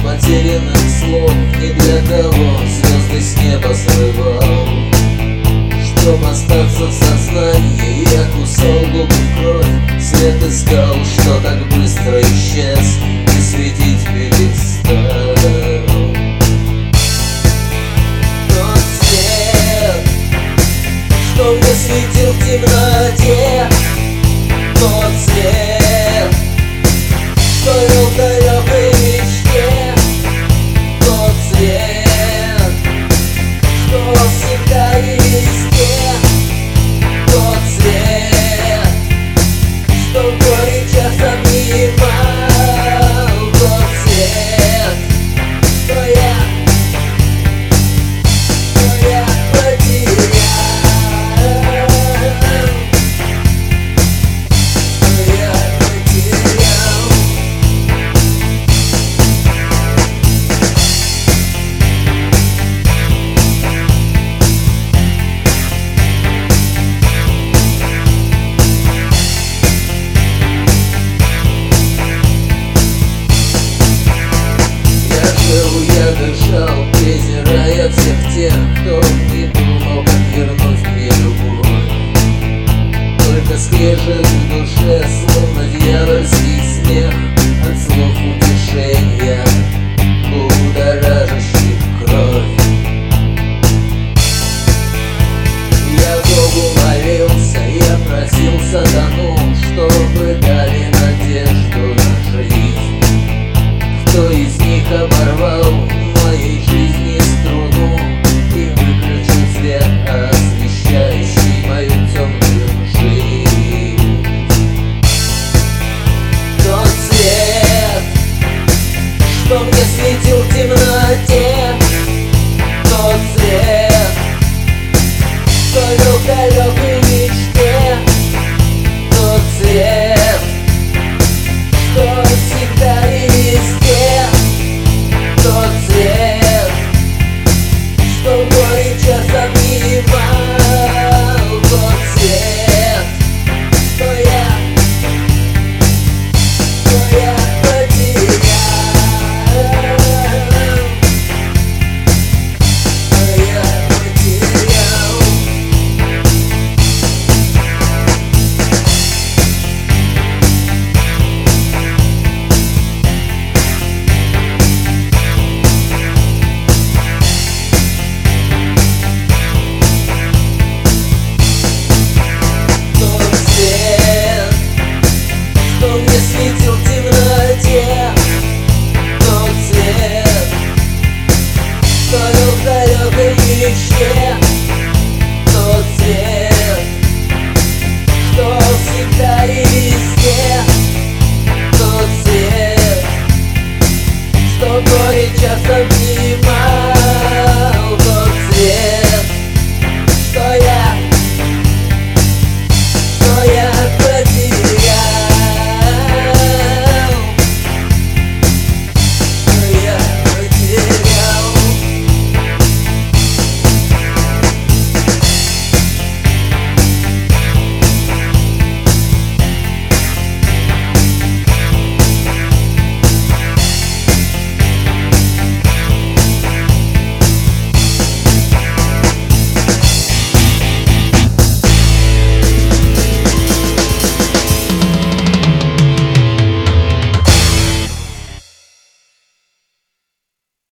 потерянных слов ни для кого звезды с неба срывал. Чтоб остаться в сознании, я кусал губы в кровь. Свет искал, что так быстро исчез, и светить перестал. Тот свет, что мне светил в темноте, тот свет, что вел в далекой мечте, тот свет, что всегда и везде, тот свет, что в горечах обнимал, тот свет, что я потерял, что я потерял. Я дышал, презирая всех тех, кто не думал, как вернуть мне любовь. Только скрежет в душе, словно дьявольский смех от слов утешения, будоражащих кровь. Я Богу молился, я просил сатану, чтобы дали надежду на жизнь. Кто из них оборвал в моей жизни струну и выключил свет, освещающий мою темную жизнь? Тот свет, что мне светил в темноте, тот свет, что вел в далекой мечте, тот свет, что всегда и везде, тот свет, что в горечах обнимал, тот свет, что я потерял, что я потерял. Светил в темноте, тот свет, что вел в далекой мечте, тот свет, что всегда и везде, тот свет, что в горечах обнимал.